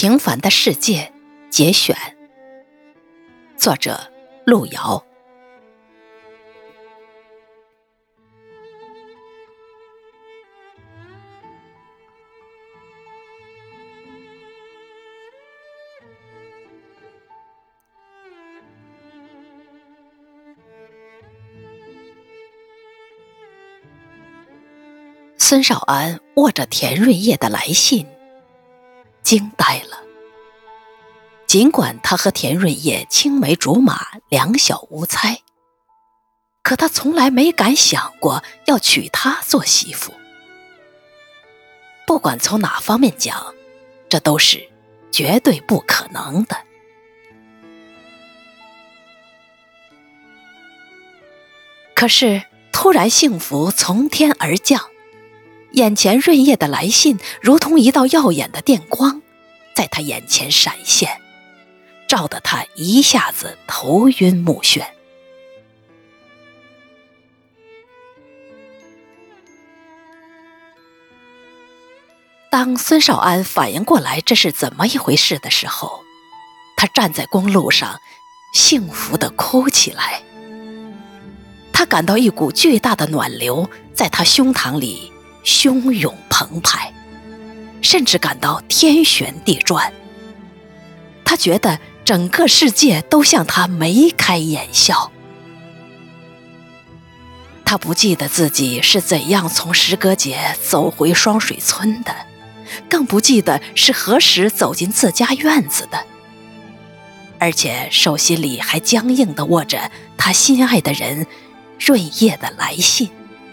平凡的世界节选，作者路遥。孙少安握着田润叶的来信，惊呆了。尽管他和田润叶青梅竹马，两小无猜，可他从来没敢想过要娶她做媳妇。不管从哪方面讲，这都是绝对不可能的。可是突然幸福从天而降，眼前润叶的来信如同一道耀眼的电光，在他眼前闪现，照得他一下子头晕目眩。当孙少安反应过来这是怎么一回事的时候，他站在公路上幸福地哭起来。他感到一股巨大的暖流在他胸膛里汹涌澎湃，甚至感到天旋地转。他觉得整个世界都向他眉开眼笑。他不记得自己是怎样从石阁节走回双水村的，更不记得是何时走进自家院子的，而且手心里还僵硬地握着他心爱的人润叶的来信。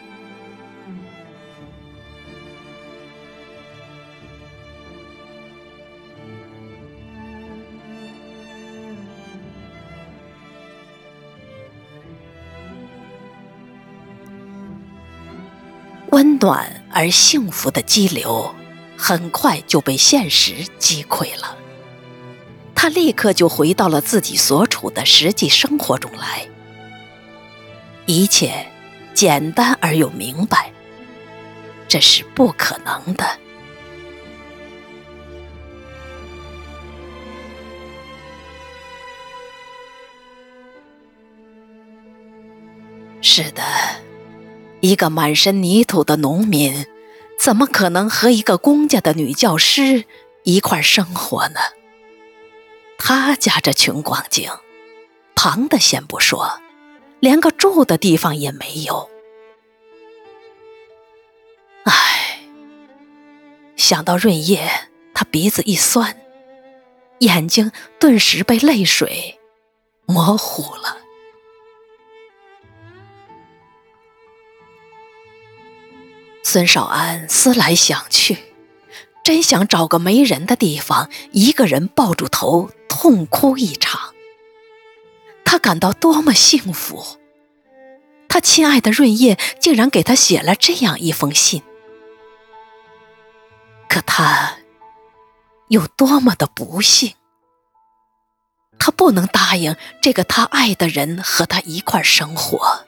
温暖而幸福的激流很快就被现实击溃了，他立刻就回到了自己所处的实际生活中来。一切简单而又明白，这是不可能的。是的，一个满身泥土的农民，怎么可能和一个公家的女教师一块生活呢？他家这穷光景，旁的先不说，连个住的地方也没有。唉，想到润叶，他鼻子一酸，眼睛顿时被泪水模糊了。孙少安思来想去，真想找个没人的地方，一个人抱住头痛哭一场。他感到多么幸福，他亲爱的润叶竟然给他写了这样一封信。可他有多么的不幸，他不能答应这个他爱的人和他一块生活。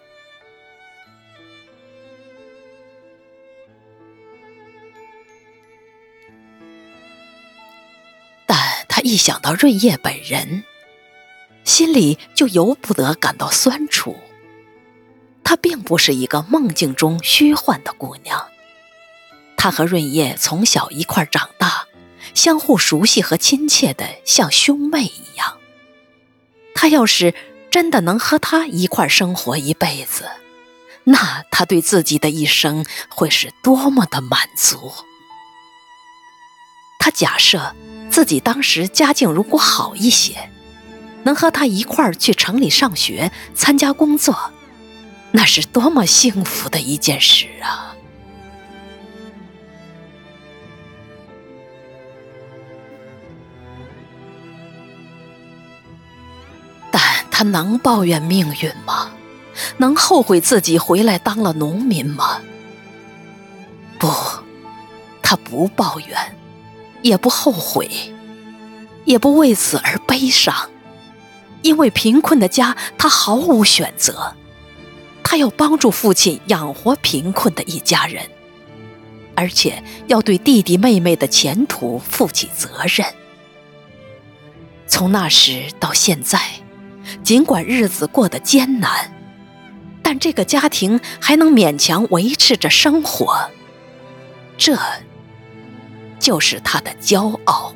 但他一想到润叶本人，心里就由不得感到酸楚。她并不是一个梦境中虚幻的姑娘，她和润叶从小一块长大，相互熟悉和亲切的像兄妹一样。她要是真的能和他一块生活一辈子，那她对自己的一生会是多么的满足。她假设自己当时家境如果好一些，能和他一块儿去城里上学，参加工作，那是多么幸福的一件事啊！但他能抱怨命运吗？能后悔自己回来当了农民吗？不，他不抱怨，也不后悔，也不为此而悲伤。因为贫困的家，他毫无选择，他要帮助父亲养活贫困的一家人，而且要对弟弟妹妹的前途负起责任。 从那时到现在，尽管日子过得艰难，但这个家庭还能勉强维持着生活，这就是他的骄傲。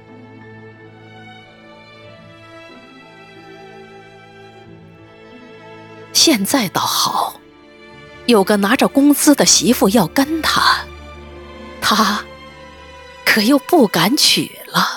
现在倒好，有个拿着工资的媳妇要跟他，他可又不敢娶了。